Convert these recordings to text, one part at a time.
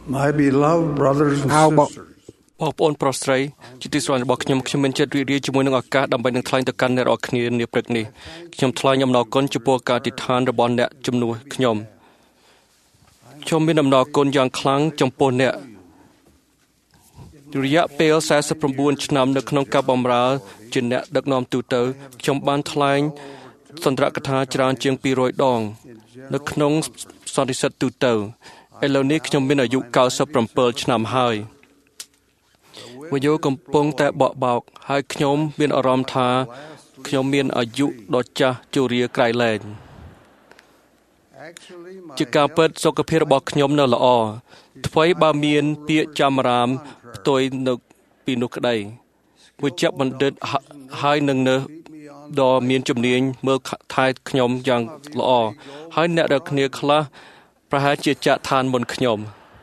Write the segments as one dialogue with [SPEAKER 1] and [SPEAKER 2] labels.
[SPEAKER 1] My beloved brothers and sisters,
[SPEAKER 2] បងប្អូនប្រុសស្រីជាទីស្រឡាញ់របស់ខ្ញុំមានចិត្តរីករាយជាមួយនឹងឱកាសដើម្បីនឹងថ្លែងទៅកាន់អ្នករាល់គ្នានាព្រឹកនេះខ្ញុំថ្លែងអំណរគុណចំពោះការអធិដ្ឋានរបស់អ្នកជំនួសខ្ញុំមានអំណរគុណយ៉ាងខ្លាំងចំពោះអ្នករយៈពេល49ឆ្នាំនៅក្នុងការបម្រើជាអ្នកដឹកនាំទូទៅខ្ញុំបានថ្លែងសន្ទរកថាច្រើនជាង200ដងនៅក្នុងសន្និសីទទូទៅឥឡូវនេះខ្ញុំមានអាយុ97ឆ្នាំហើយវាយោកំពុងតែបកបោកហើយខ្ញុំមានអារម្មណ៍ថាខ្ញុំមានអាយុដ៏ចាស់ជរាក្រៃលែងជាការពិតសុខភាពរបស់ខ្ញុំនៅល្អថ្មីបើមានពាក្យចាំរាមផ្ទុយនៅពីនោះក្តីវិជ្ជបណ្ឌិតហើយនឹងនៅដ៏មានជំនាញមើលថែខ្ញុំយ៉ាងល្អហើយអ្នករាល់គ្នាខ្លះប្រហែលជាចាក់ឋានមុនខ្ញុំ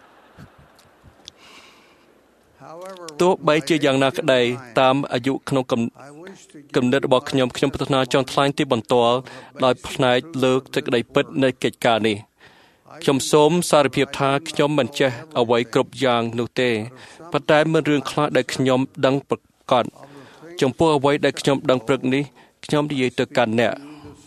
[SPEAKER 2] ទោះបីជាយ៉ាងណាក្តីតាមអាយុក្នុងកំណត់របស់ខ្ញុំប្រាថ្នាចង់ថ្លែងទីបន្ទាល់ដោយផ្នែកលើសេចក្តីពិតនៃកិច្ចការនេះខ្ញុំសូមសារភាពថាខ្ញុំមិនចេះអ្វីគ្រប់យ៉ាងនោះទេប៉ុន្តែមានរឿងខ្លះដែលខ្ញុំដឹងប្រកបចំពោះអ្វីដែលខ្ញុំដឹងព្រឹកនេះខ្ញុំនិយាយទៅកាន់អ្នក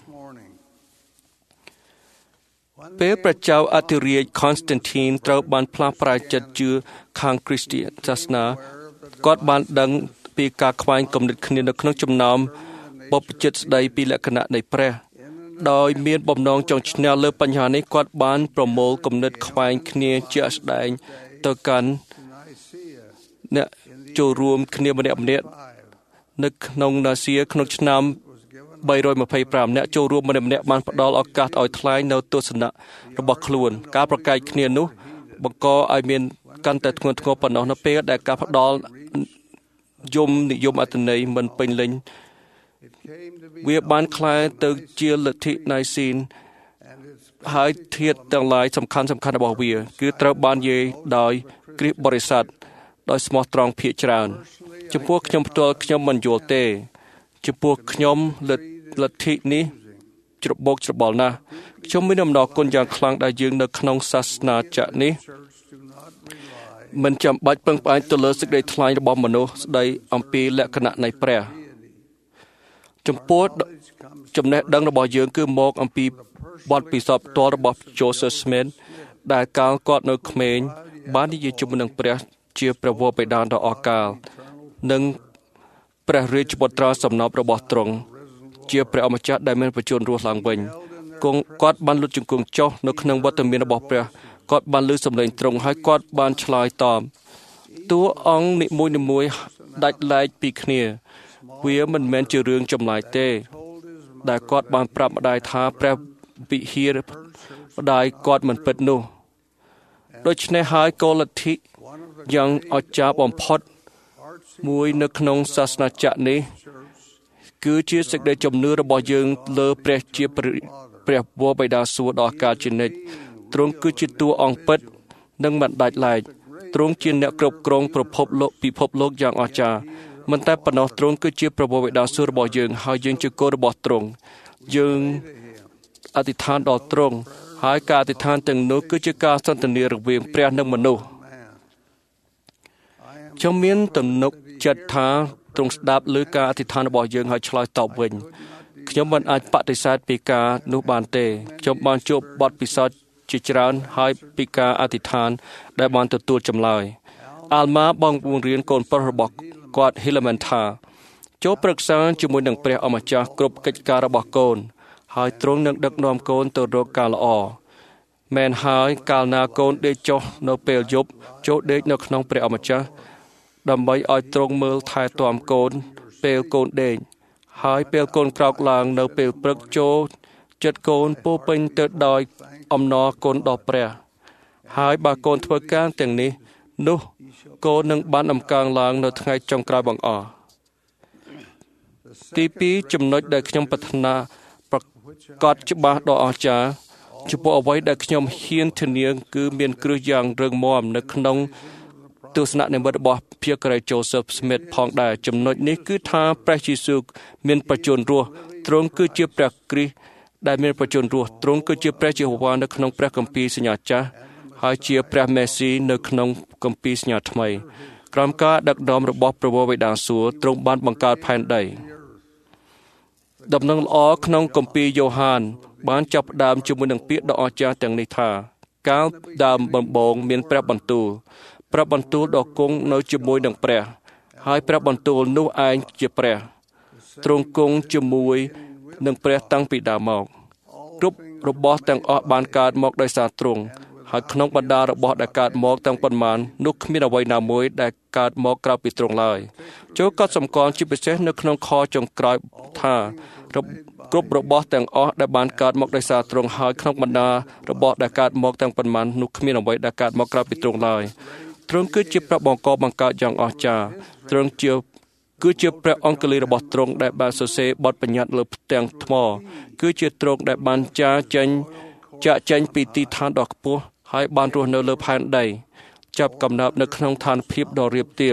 [SPEAKER 2] ពេលព្រះចៅអធិរាជ Constantine ត្រូវបានផ្លាស់ប្រែចិត្តជឿខាងគ្រីស្ទានសាសនាគាត់បានដឹងពីការខ្វែងគំនិតគ្នានៅក្នុងចំណោមបព្វជិតស្ដីពីលក្ខណៈនៃព្រះដោយមានបំណងចង់ឈ្នះលើបញ្ហានេះគាត់បានប្រមូលគំនិតខ្វែងគ្នាជាក់ស្ដែងទៅកាន់អ្នកចូលរួមគ្នាម្នាក់ៗនៅក្នុងណាស៊ីក្នុងឆ្នាំ325អ្នកចូលរួមម្នាក់ៗបានផ្ដល់ឱកាសឲ្យថ្លែងនៅទស្សនៈរបស់ខ្លួនការប្រកែកគ្នានោះបង្កឲ្យមានកាន់តែធ្ងន់ធ្ងរប៉ុណ្ណោះនៅពេលដែលការផ្ដល់និយមអត្ថន័យមិនពេញលេញវាបានคล้ายទៅជាលទ្ធិណៃស៊ីនហើយធាតុទាំងឡាយសំខាន់របស់វាគឺត្រូវបាននិយាយដោយគ្រិស្តបរិស័ទដោយស្មោះត្រង់ភាគច្រើនចំពោះខ្ញុំផ្ទាល់ខ្ញុំមិនយល់ទេចំពោះខ្ញុំលទ្ធិនេះច្របូកច្របល់ណាស់ខ្ញុំមានអំណរគុណយ៉ាងខ្លាំងដែលយើងនៅក្នុងសាសនាចក្រនេះមិនចាំបាច់ពឹងផ្អែកទៅលើសេចក្តីថ្លែងរបស់មនុស្សស្ដីអំពីលក្ខណៈនៃព្រះចំពោះចំណេះដឹងរបស់យើងគឺមកអំពីបទពិសោធន៍ផ្ទាល់របស់ Joseph Smith ដែលកាលគាត់នៅក្មេងបាននិយាយជាមួយនឹងព្រះជាព្រះវរបិតាដ៏អស្ចារ្យនិងព្រះរាជបុត្រាសំណប់របស់ទ្រង់ជាព្រះអម្ចាស់ដែលមានបញ្ជូនរស់ឡើងវិញគាត់បានលុតជង្គង់ចុះនៅក្នុងវត្តមានរបស់ព្រះគាត់បានឮសំឡេងទ្រង់ហើយគាត់បានឆ្លើយតបតួអង្គនីមួយៗដាច់ឡែកពីគ្នាវាមិនមែនជារឿងចម្លែកទេដែលគាត់បានប្រាប់ម្ដាយថាព្រះវិហារម្ដាយគាត់មិនពិតនោះដូច្នេះហើយគោលលទ្ធិយ៉ាងអស្ចារ្យបំផុតមួយនៅក្នុងសាសនាចក្រនេះគឺជាសេចក្តីជំនឿរបស់យើងលើព្រះជាព្រះវរបិតាសួគ៌ដ៏កាលជានិច្ចទ្រង់គឺជាតួអង្គពិតនិងមិនដាច់ឡែកទ្រង់ជាអ្នកគ្រប់គ្រងពិភពលោកយ៉ាងអស្ចារ្យមិនតែប៉ុណ្ណោះទ្រង់គឺជាព្រះវរបិតាសួគ៌របស់យើងហើយយើងជាកូនរបស់ទ្រង់យើងអធិដ្ឋានដល់ទ្រង់ហើយការអធិដ្ឋានទាំងនោះគឺជាការសន្ទនារវាងព្រះនិងមនុស្សខ្ញុំមានទំនុកចិត្តថាទ្រង់ស្ដាប់ឮការអធិដ្ឋានរបស់យើងហើយឆ្លើយតបវិញខ្ញុំមិនអាចបដិសេធពីការនោះបានទេខ្ញុំបានជួបបទពិសោធន៍ជាច្រើនហើយពីការអធិដ្ឋានដែលបានទទួលចម្លើយអាល់ម៉ាបងបង្រៀនកូនប្រុសរបស់គាត់ Hilleman ថាចូលប្រឹក្សាជាមួយនឹងព្រះអម្ចាស់គ្រប់កិច្ចការរបស់កូនហើយទ្រង់នឹងដឹកនាំកូនទៅរកការល្អមែនហើយកាលណាកូនដេកចុះនៅពេលយប់ចូលដេកនៅក្នុងព្រះអម្ចាស់ដើម្បីឲ្យទ្រង់មើលថែទាំកូនពេលកូនដេកហើយពេលកូនក្រោកឡើងនៅពេលព្រឹកចូលចិត្តកូនពោពេញទៅដោយអំណរគុណដល់ព្រះហើយបើកូនធ្វើការទាំងនេះនោះកូននឹងបានអំកើងឡើងនៅថ្ងៃចុងក្រោយបង្អស់ទី2ចំណុចដែលខ្ញុំប្រាថ្នាប្រកាសច្បាស់ដ៏អស្ចារ្យចំពោះអ្វីដែលខ្ញុំហ៊ានធានាគឺមានគ្រឹះយ៉ាងរឹងមាំនៅក្នុងទស្សនៈនិមិត្តរបស់ភាគរយ Joseph Smith ផងដែរចំណុចនេះគឺថាព្រះយេស៊ូវមានបច្ចុប្បន្នរស់ទ្រង់គឺជាព្រះគ្រីស្ទដែលមានបច្ចុប្បន្នរស់ទ្រង់គឺជាព្រះយេហូវ៉ានៅក្នុងព្រះគម្ពីរសញ្ញាចាស់ហើយជាព្រះមេស៊ីនៅក្នុងគម្ពីរសញ្ញាថ្មីក្រោមការដឹកនាំរបស់ព្រះវរបិតាសួគ៌ទ្រង់បានបង្កើតផែនដីដំណឹងល្អក្នុងគម្ពីរយ៉ូហានបានចាប់ផ្ដើមជាមួយនឹងពាក្យដ៏អស្ចារ្យទាំងនេះថាកាលដើមដំបូងមានព្រះបន្ទូលដ៏គង់នៅជាមួយនឹងព្រះហើយព្រះបន្ទូលនោះឯងជាព្រះទ្រង់គង់ជាមួយនឹងព្រះតាំងពីដើមមកគ្រប់របស់ទាំងអស់បានកើតមកដោយសារទ្រង់ហើយក្នុងបណ្ដារបស់ដែលកើតមកទាំងប៉ុន្មាននោះគ្មានអ្វីណាមួយដែលកើតមកក្រៅពីទ្រង់ឡើយចូលកត់សម្គាល់ជាពិសេសនៅក្នុងខចុងក្រោយថាគ្រប់របស់ទាំងអស់ដែលបានកើតមកដោយសារទ្រង់ហើយក្នុងបណ្ដារបស់ដែលកើតមកទាំងប៉ុន្មាននោះគ្មានអ្វីដែលកើតមកក្រៅពីទ្រង់ឡើយទ្រង់គឺជាព្រះបង្កបង្កើតយ៉ាងអស្ចារ្យទ្រង់គឺជាព្រះអង្គលីរបស់ទ្រង់ដែលបានសរសេរបទបញ្ញត្តិលើផ្ទាំងថ្មគឺជាទ្រង់ដែលបានចាកចេញពីទីឋានដ៏ខ្ពស់ហើយបានរស់នៅលើផែនដីចាប់កំណើតនៅក្នុងឋានភាពដ៏រាបទាប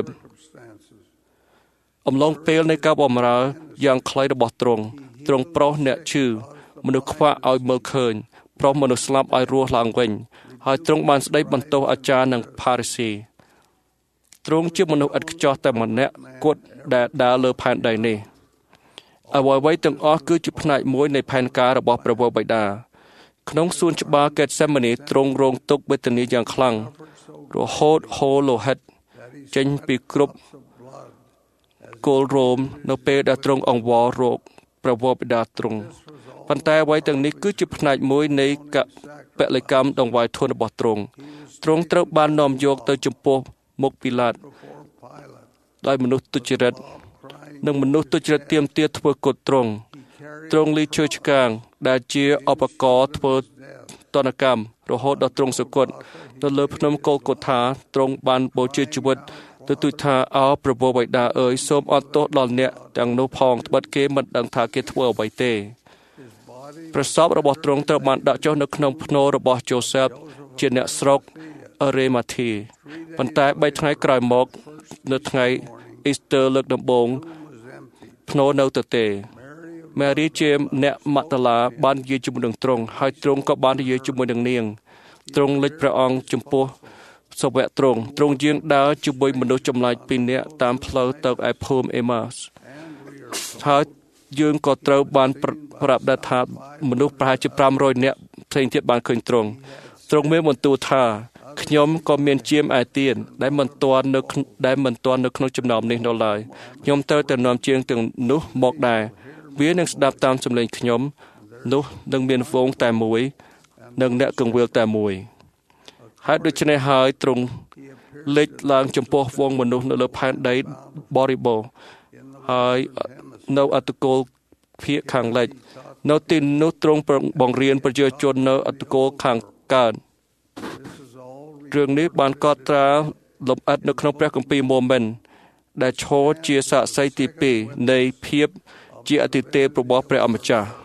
[SPEAKER 2] អំឡុងពេលនៃការបម្រើយ៉ាងខ្លីរបស់ទ្រង់ប្រោសអ្នកឈឺមនុស្សខ្វាក់ឲ្យមើលឃើញប្រោសមនុស្សស្លាប់ឲ្យរស់ឡើងវិញហើយទ្រង់បានស្ដីបន្ទោសអាចារ្យនិងផារីស៊ីទ្រង់ជាមនុស្សឥតខ្ចោះតែម្នាក់គត់ដែលដើរលើផែនដីនេះអ្វីៗទាំងអស់គឺជាផ្នែកមួយនៃផែនការរបស់ព្រះវរបិតាក្នុងសួនច្បារហ្គេតសេម៉ានីទ្រង់រងទុក្ខវេទនាយ៉ាងខ្លាំងរហូតហូរលោហិតចេញពីគ្រប់គល់រោមនៅពេលដែលទ្រង់អង្វររោគព្រះវរបិតាទ្រង់ប៉ុន្តែអ្វីទាំងនេះគឺជាផ្នែកមួយនៃពលិកម្មដង្វាយធនរបស់ទ្រង់ត្រូវបាននាំយកទៅចំពោះមុខពីឡាតដោយមនុស្សទុច្ចរិតនិងមនុស្សទុច្ចរិតទាមទារធ្វើគុតទ្រង់លីឈើឆ្កាងដែលជាឧបករណ៍ធ្វើទណ្ឌកម្មរហូតដល់ទ្រង់សុគតនៅលើភ្នំកុលកូថាទ្រង់បានបូជាជីវិតទៅទូចថាអោព្រះវរបិតាអើយសូមអត់ទោសដល់អ្នកទាំងនោះផងត្បិតគេមិនដឹងថាគេធ្វើអ្វីទេប្រសពរបស់ទ្រង់ត្រូវបានដាក់ចុះនៅក្នុងភ្នូររបស់ជូសេបជាអ្នកស្រុកអរេម៉ាធីប៉ុន្តែ3ថ្ងៃក្រោយមកនៅថ្ងៃអ៊ីស្ទ័រលើកដំបូងភ្នូរនៅទៅទេម៉ារីជាអ្នកម៉ាតាឡាបាននិយាយជាមួយនឹងទ្រង់ហើយទ្រង់ក៏បាននិយាយជាមួយនឹងនាងទ្រង់លេចព្រះអង្គចំពោះសាវកទ្រង់យាងដើរជាមួយមនុស្សចម្លែក2នាក់តាមផ្លូវទៅឯភូមិអេម៉ាសហើយយើងក៏ត្រូវបានប្រាប់ដែរថាមនុស្សប្រហែលជា500នាក់ផ្សេងទៀតបានឃើញទ្រង់មានបន្ទូលថាខ្ញុំក៏មានជាមឯទៀតដែលមិនទាន់នៅក្នុងចំណោមនេះនៅឡើយខ្ញុំត្រូវតែនាំជាងទាំងនោះមកដែរវានឹងស្ដាប់តាមសំឡេងខ្ញុំនោះនឹងមានវងតែមួយនិងអ្នកកង្វៀលតែមួយហើយដូច្នេះហើយទ្រង់លេចឡើងចំពោះវងមនុស្សនៅលើផែនដីបរិបូរណ៍ហើយនៅអត្តកូលភាគខាងលិចនៅទីនោះទ្រង់បង្រៀនប្រជាជននៅអត្តកូលខាងកើតរឿងនេះបានកត់ត្រាលម្អិតនៅក្នុងព្រះគម្ពីរម៉ូមិនដែលឈរជាសាក្សីទី2នៃភាពជាអតិទេពរបស់ព្រះអម្ចាស់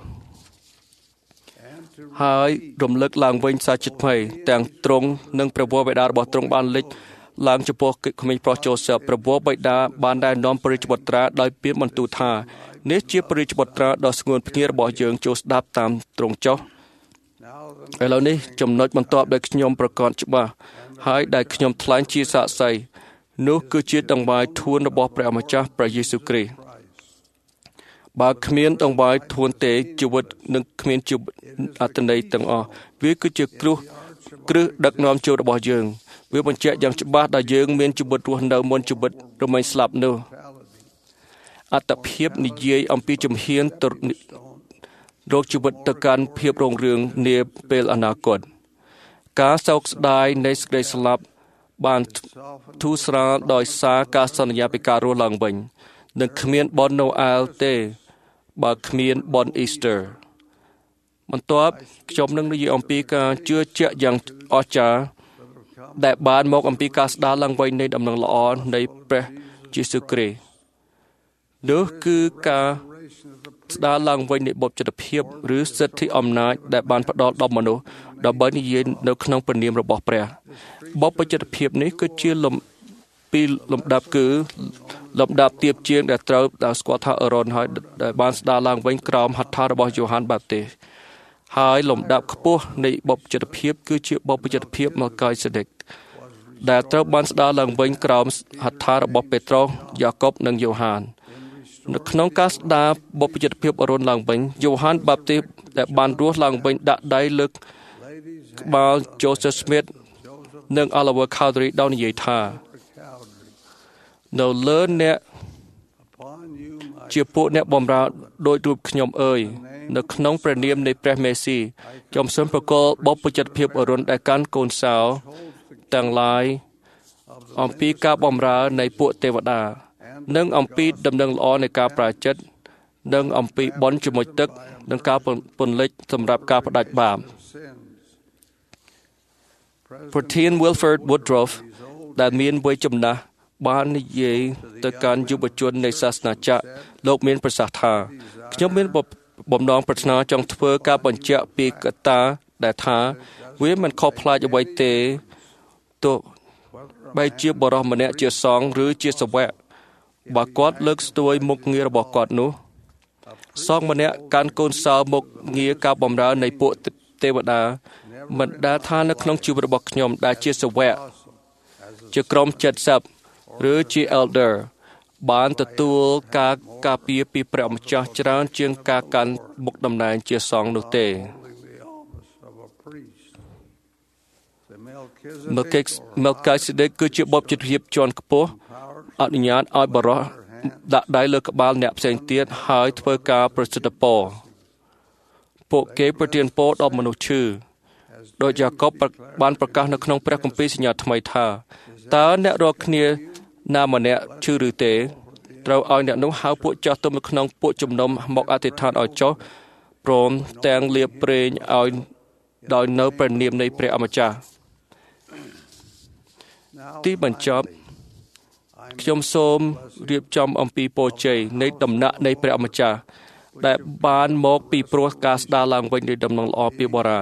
[SPEAKER 2] ហើយរំលឹកឡើងវិញសាជាថ្មីទាំងទ្រង់និងព្រះវរបិតារបស់ទ្រង់បានលេចឡើងចំពោះក្មេងប្រុសជូសេបព្រះវរបិតាបានណែនាំព្រះរាជបុត្រាដោយពាក្យបន្ទូលថានេះជាព្រះរាជបុត្រាដ៏ស្ងួនភ្ងារបស់យើងចូលស្ដាប់តាមទ្រង់ចុះឥឡូវនេះចំណុចបន្ទាប់ដែលខ្ញុំប្រកាសច្បាស់ហើយដែលខ្ញុំថ្លែងជាសាក្សីនោះគឺជាដង្វាយធួនរបស់ព្រះម្ចាស់ព្រះយេស៊ូវគ្រីស្ទបើគ្មានដង្វាយធួនទេជីវិតនឹងគ្មានជីវិតអត្ថន័យទាំងអស់វាគឺជាគ្រឹះដឹកនាំចូលរបស់យើងវាបញ្ជាក់យ៉ាងច្បាស់ថាយើងមានជីវិតរស់នៅមុនជីវិតរមែងស្លាប់នោះអត្តភាពនិយាយអំពីជំហានទៅរកជីវិតទៅកាន់ភាពរុងរឿងនាពេលអនាគតការសោកស្ដាយនៃសេចក្តីស្លាប់បានធូរស្រាលដោយសារការសន្យាពីការរស់ឡើងវិញនឹងគ្មានបុណ្យណូអែលទេបើគ្មានបុណ្យអ៊ីស្ទ័របន្ទាប់ខ្ញុំនឹងនិយាយអំពីការជឿជាក់យ៉ាងអស្ចារ្យដែលបានមកអំពីការស្ដារឡើងវិញនៃដំណឹងល្អនៃព្រះយេស៊ូវគ្រីស្ទនោះគឺការស្ដារឡើងវិញនៃបុព្វជិតភាពឬសិទ្ធិអំណាចដែលបានផ្ដល់ដល់មនុស្សដើម្បីនិយាយនៅក្នុងព្រះនាមរបស់ព្រះបុព្វជិតភាពនេះគឺជាលំដាប់ទៀបជាងដែលត្រូវស្គាល់ថាអេរ៉ុនហើយដែលបានស្ដារឡើងវិញក្រោមហត្ថរបស់យ៉ូហានបាបទីសហើយលំដាប់ខ្ពស់នៃបុព្វជិតភាពគឺជាបុព្វជិតភាពម៉ាកាយសេដេកដែលត្រូវបានស្ដារឡើងវិញក្រោមហត្ថារបស់ពេត្រុសយ៉ាកុបនិងយ៉ូហាននៅក្នុងការស្ដារបុព្វជិតភាពរុនឡើងវិញយ៉ូហានបាបទីសដែលបានរស់ឡើងវិញដាក់ដៃលើកក្បាល Joseph Smith និង Oliver Cowdery ដោយនិយាយថានៅលើអ្នកជាពួកអ្នកបម្រើដោយរូបខ្ញុំអើយនៅក្នុងព្រះនាមនៃព្រះមេស៊ីខ្ញុំសូមប្រគល់បុព្វជិតភាពរុនដែលកាន់កូនសោទាំងឡាយអំពីការបម្រើនៃពួកទេវតានិងអំពីដំណឹងល្អនៃការប្រាជិតនិងអំពីបុណ្យជាមួយទឹកនិងការពន្លិចសម្រាប់ការផ្ដាច់បាបប្រធាន Wilford Woodruff ដែលមានវ័យចំណាស់បាននិយាយទៅកាន់យុវជននៃសាសនាចាក់លោកមានប្រសាសន៍ថាខ្ញុំមានបំណងប្រាថ្នាចង់ធ្វើការបញ្ជាក់ពីកត្តាដែលថាវាមិនខុសប្លែកអ្វីទេទោះបីជាបរិសុទ្ធម្នាក់ជាសង្ឃឬជាសាវកបើគាត់លើកស្ទួយមុខងាររបស់គាត់នោះសង្ឃម្នាក់កាន់កូនសោមុខងារការបម្រើនៃពួកទេវតាមិនដែលថានៅក្នុងជីវិតរបស់ខ្ញុំដែលជាសាវកជាក្រុម70ឬជា elder បានទទួលការការពារពីព្រះម្ចាស់ច្រើនជាងការកាន់មុខតំណែងជាសង្ឃនោះទេMelchizedek គឺជាបុព្វជិតភាពជាន់ខ្ពស់អនុញ្ញាតឲ្យបរិសុទ្ធដាក់ដៃលើក្បាលអ្នកផ្សេងទៀតហើយធ្វើការប្រសិទ្ធពរពួកគេប្រទានពរដល់មនុស្សឈឺដោយយ៉ាកុបបានប្រកាសនៅក្នុងព្រះគម្ពីរសញ្ញាថ្មីថាតើអ្នករាល់គ្នាណាម្នាក់ឈឺឬទេត្រូវឲ្យអ្នកនោះហៅពួកចាស់ទុំនៅក្នុងពួកជំនុំមកអធិដ្ឋានឲ្យចុះព្រមទាំងលាបប្រេងឲ្យដោយនៅព្រះនាមនៃព្រះអម្ចាស់ទីបញ្ចប់ខ្ញុំសូមរៀបចំអំពីពរជ័យនៃដំណាក់នៃព្រះអម្ចាស់ដែលបានមកពីព្រោះការស្ដារឡើងវិញនៃដំណឹងល្អពីបុរាណ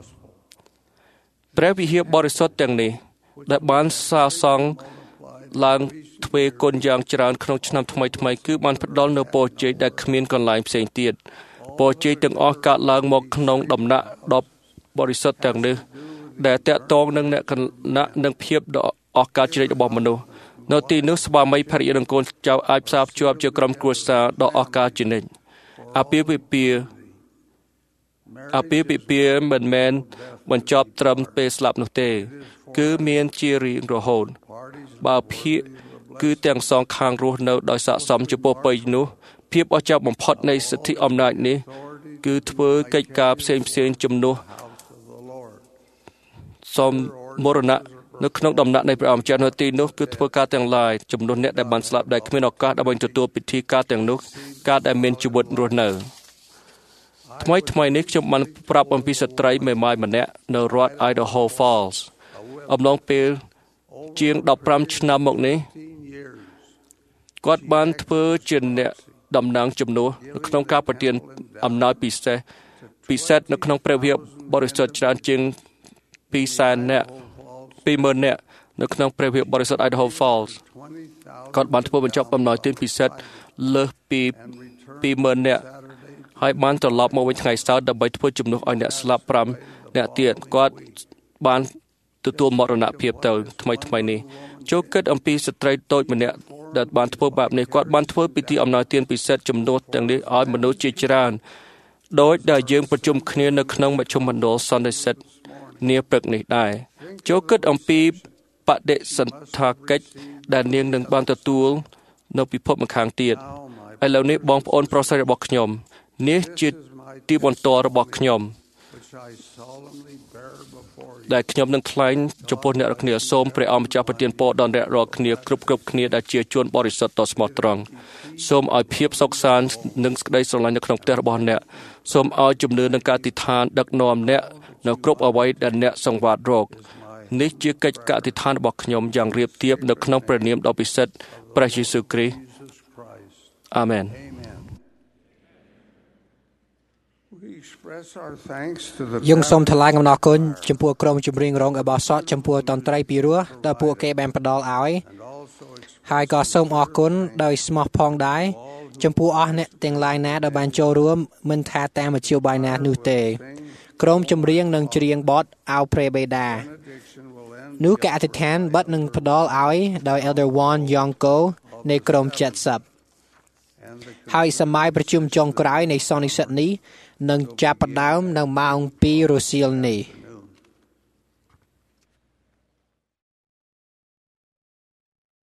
[SPEAKER 2] ព្រះវិហារបរិសុទ្ធទាំងនេះដែលបានសាងសង់ឡើងទ្វេគុណយ៉ាងច្រើនក្នុងឆ្នាំថ្មីគឺបានផ្ដល់នូវពរជ័យដែលគ្មានកន្លែងផ្សេងទៀតពរជ័យទាំងអស់កើតឡើងមកក្នុងដំណាក់ដ៏បរិសុទ្ធទាំងនេះដែលតាក់ទងនឹងលក្ខណៈនិងភាពដ៏អស្ចារ្យជ្រេចរបស់មនុស្សនៅទីនោះស្វាមីភរិយានិងកូនចៅអាចផ្សារភ្ជាប់ជាក្រុមគ្រួសារដ៏អស្ចារ្យជានិច្ចអាពាហ៍ពិពាហ៍មិនមែនបញ្ចប់ត្រឹមពេលស្លាប់នោះទេគឺមានជារៀងរហូតបើភាគគឺទាំងសងខាងរស់នៅដោយស័ក្តិសមចំពោះពេញនោះភាពអស្ចារ្យបំផុតនៃសិទ្ធិអំណាចនេះគឺធ្វើកិច្ចការផ្សេងជំនួសសមមរណៈនៅក្នុងដំណាក់នៃព្រះអម្ចាស់នៅទីនោះគឺធ្វើការទាំងឡាយចំនួនអ្នកដែលបានស្លាប់ដែលគ្មានឱកាសដើម្បីទទួលពិធីការទាំងនោះការដែលមានជីវិតរស់នៅថ្មីនេះខ្ញុំបានប្រាប់អំពីស្ត្រីមេម៉ាយម្នាក់នៅរដ្ឋ Idaho Falls អំឡុងពេលជាង15ឆ្នាំមកនេះគាត់បានធ្វើជាអ្នកតំណាងជំនួសនៅក្នុងការប្រទានអំណោយពិសេសនៅក្នុងព្រះវិហារបរិសុទ្ធច្រើនជាង200,000 នាក់នៅក្នុងព្រះវិហារបរិសុទ្ធ Idaho Falls គាត់បានធ្វើបញ្ចប់អំណោយទានពិសេសលើសពី 20,000 នាក់ហើយបានត្រឡប់មកវិញថ្ងៃសៅរ៍ដើម្បីធ្វើជំនួសឲ្យអ្នកស្លាប់5នាក់ទៀតគាត់បានទទួលមរណភាពទៅថ្មីនេះចូលគិតអំពីស្ត្រីតូចម្នាក់ដែលបានធ្វើបែបនេះគាត់បានធ្វើពិធីអំណោយទានពិសេសជំនួសទាំងនេះឲ្យមនុស្សជាច្រើនដោយដែលយើងប្រជុំគ្នានៅក្នុងមជ្ឈមណ្ឌលសន្និសីទនាព្រឹកនេះដែរចូលគិតអំពីបដិសណ្ឋាកិច្ចដែលនាងនឹងបានទទួលនៅពិភពម្ខាងទៀតឥឡូវនេះបងប្អូនប្រុសស្រីរបស់ខ្ញុំនេះជាទីបន្ទាល់របស់ខ្ញុំដែលខ្ញុំនឹងថ្លែងចំពោះអ្នករាល់គ្នាសូមព្រះអម្ចាស់ប្រទានពរដល់អ្នករាល់គ្នាគ្រប់គ្នាដែលជាជនបរិសុទ្ធដ៏ស្មោះត្រង់សូមឲ្យភាពសុខសាន្តនិងសេចក្តីស្រឡាញ់នៅក្នុងផ្ទះរបស់អ្នកសូមឲ្យជំនឿនិងការអធិដ្ឋានដឹកនាំអ្នកនៅគ្រប់អ្វីដែលអ្នកសង្វាតរកនេះជាកិច្ចអធិដ្ឋានរបស់ខ្ញុំយ៉ាងរៀបរៀបនៅក្នុងព្រះនាមដ៏ពិសិដ្ឋព្រះយេស៊ូវគ្រីស្ទអាមែន
[SPEAKER 3] យើងសូមថ្លែងអំណរគុណចំពោះក្រុមចម្រៀងរងរបស់សតចំពោះតន្ត្រីពីរោះដែលពួកគេបានផ្ដល់ឲ្យហើយក៏សូមអរគុណដោយស្មោះផងដែរចំពោះអស់អ្នកទាំងឡាយណាដែលបានចូលរួមមិនថាតាមមធ្យោបាយណានោះទេក្រុមចម្រៀងនឹងច្រៀងបទអោព្រះបិតានោះការអធិដ្ឋានបិទនឹងផ្ដល់ឲ្យដោយ Elder Juan Yonko នៃក្រុម70ហើយសម័យប្រជុំចុងក្រោយនៃសន្និសីទនេះនឹងចាប់ផ្ដើមនៅម៉ោង 2 រសៀលនេះ